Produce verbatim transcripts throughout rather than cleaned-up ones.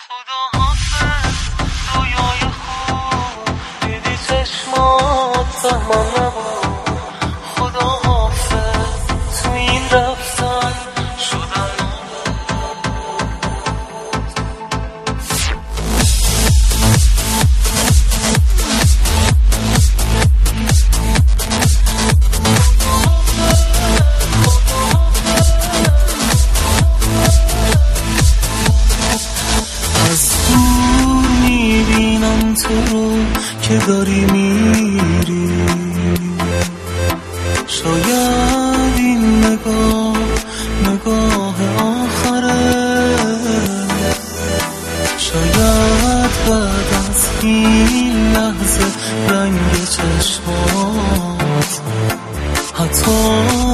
خدا حافظ رویای خوب دیدی چشمات سهمان نبود. خدا حافظ تو این رفتن شدن تو رو که داری میری، شاید این نگاه نگاه آخره، شاید بعد از این لحظه رنگ چشمات حتی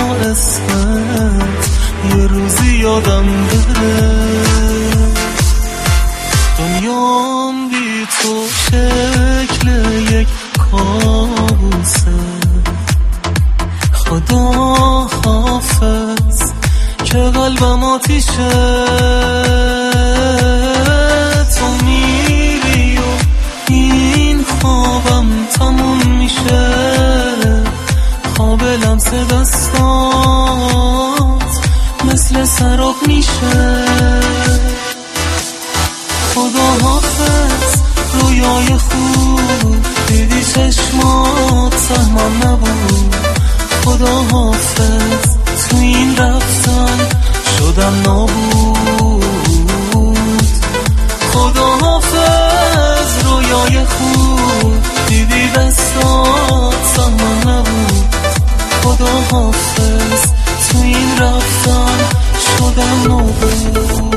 اسمت یه روزی یادم بره. دنیام بی تو شکل یک کابوسه. خدا حافظ که قلبم آتیشه. تو میری و این خوابم تموم میشه، خواب لمس دستات مثل سراب میشه. خدا حافظ رویای خوب دیدی چشمات سهمان نبود. خدا حافظ تو این رفتن شدم نابود. خدا حافظ رویای خوب دیدی دستات سهمان نبود. خدا حافظ تو این رفتن شدم نابود.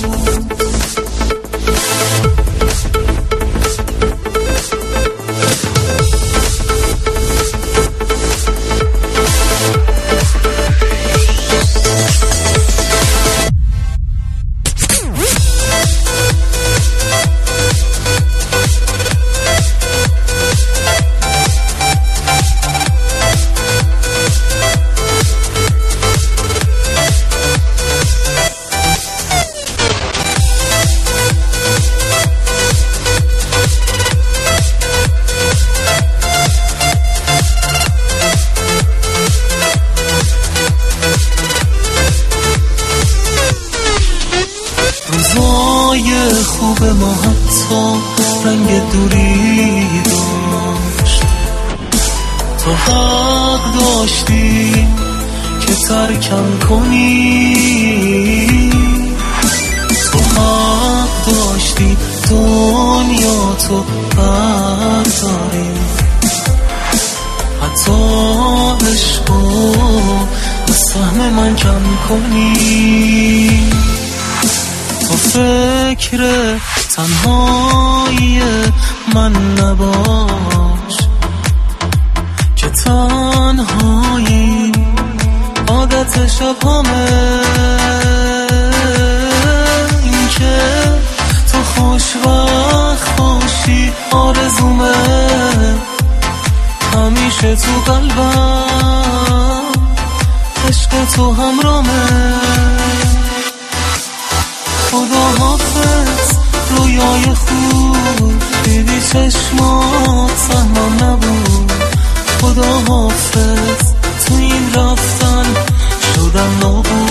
روزای خوب ما حتی رنگ دوری داشت. تو حق داشتی که ترکم کنی، تو حق داشتی دنیا تو برداری، حتی عشقو از سهم من کم کنی. تو فکر تنهایی من نباش که تنهایی عادت شبامه. این که تو خوشوقت باشی آرزومه، همیشه تو قلبم عشق تو همرامه. خدا حافظ رویای خوب دیدی چشمات سهمان نبود. خدا حافظ تو این رفتن شدم نابود.